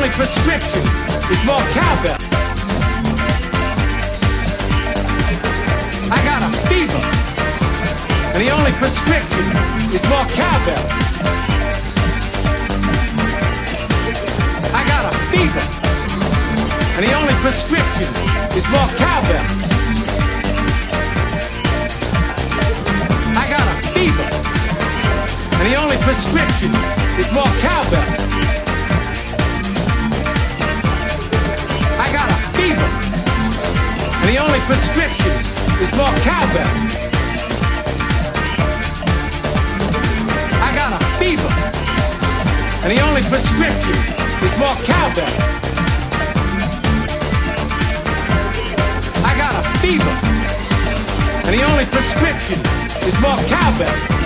only prescription is more cowbell. I got a fever, and the only prescription is more cowbell. I got a fever, and the only prescription is more cowbell. I got a fever, and the only prescription is more cowbell. I got a fever, and the only prescription is more cowbell. I got a fever, and the only prescription is more cowbell. I got a fever, and the only prescription is more cowbell.